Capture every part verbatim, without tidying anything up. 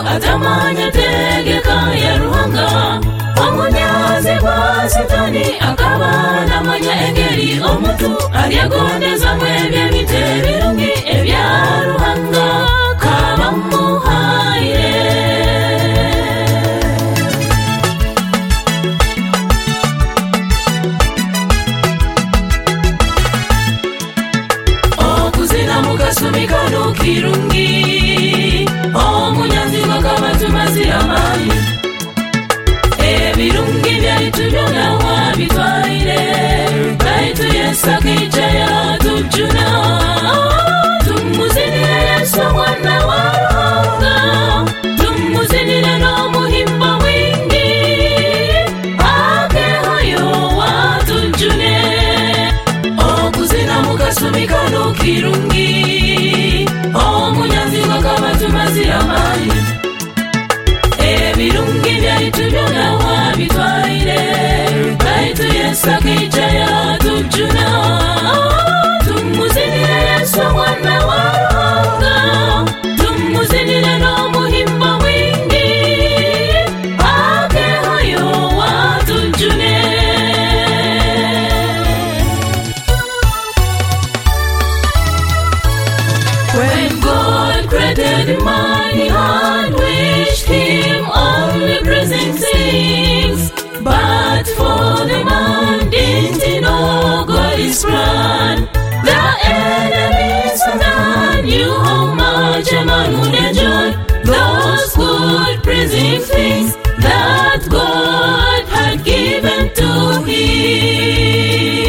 atamanya tegeka ya ruhanga omunyazi kwa Satani akaba namanya engeri omuntu alyagondeza mwebye biterungi ebya ruhanga kaba muhaire. Okuzina mukasumikano kirungi omunyazi wakaba tumazira mali ebirungi byaitu byona wabitwaire baitu Yesu akijaya tujuna tumuzinire Yesu mwana wa Ruhanga tumuzinire n'omuhimbo mwingi ake hoyo watujune. Okuzina mukasumikano kirungi omunyazi wakaba tumazira mali ebirungi byaitu byona wabitwaire baitu Yesu akijaya tujuna tumuzinire Yesu mwana wa Ruhanga tumuzinire n'omuhimbo mwingi ake hoyo watujune. When God created man, he had wished him only pleasing things, but for the man didn't he know God is plan. The enemies of man knew how much a man would enjoy those good pleasing things that God had given to him.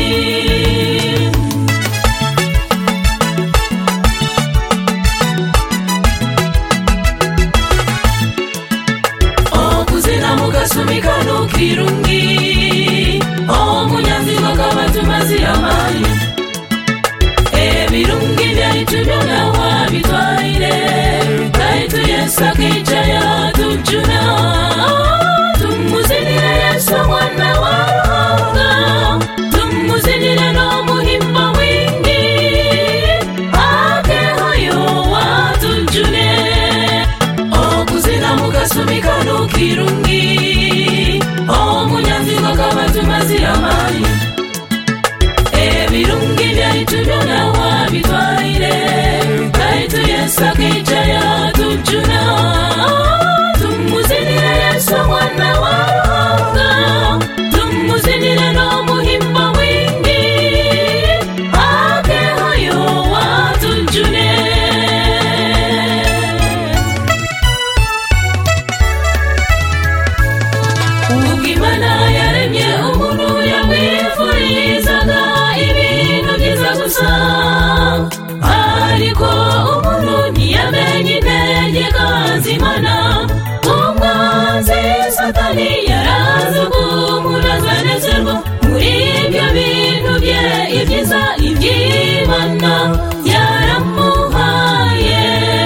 Mukasumikano kirungi omunyazi wakaba tumazira mali ebirungi byaitu byona wabitwaire baitu Yesu akijaya tujuna tumuzinire Yesu mwana wa Ruhanga tumuzinire n'omuhimbo mwingi ake hoyo watujune. Okuzina mukasumikano kirungi omunyazi wakaba tumazira mali ebirungi byaitu byona wabitwaire baitu Yesu akijaya tujuna tumuzinire Yesu mwana wa Ruhanga tumuzinire n'omuhimbo mwingi ake hoyo watujune. Ugimana yaremye umuntu yamwifurizaga ibintu byiza gusa ariko umuntu ntiyamenye integeka z'Imana. Umwanzi Satani yaraza kumuraza nezerwa muri ibyo bintu bye ibyiza iby'Imana yaramuhaye.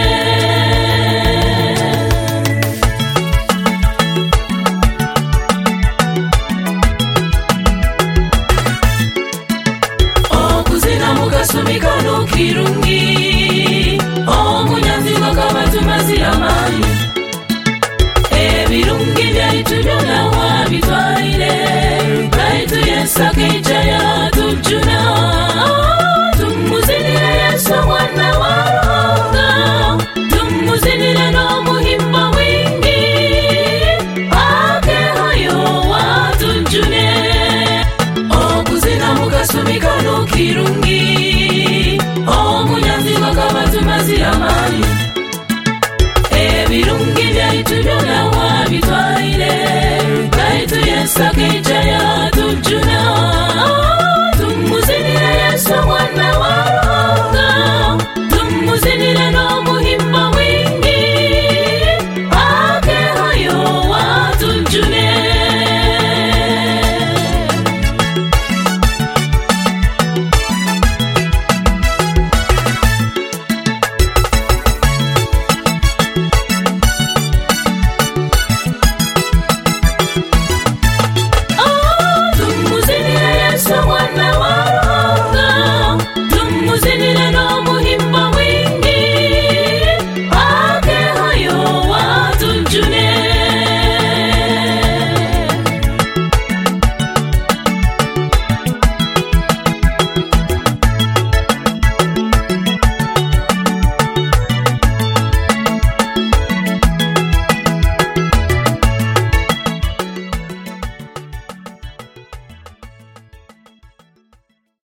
Mukasumikano kirungi omunyazi wakaba tumazira mali ebirungi byaitu byona wabitwaire baitu Yesu akijaya tujuna tumuzinire Yesu mwana wa Ruhanga tumuzinire n'omuhimbo mwingi ake hoyo watujune. Okuzina mukasumikano kirungi omunyazi wakaba tumazira mali ebirungi byaitu byona wabitwaire baitu Yesu akijaya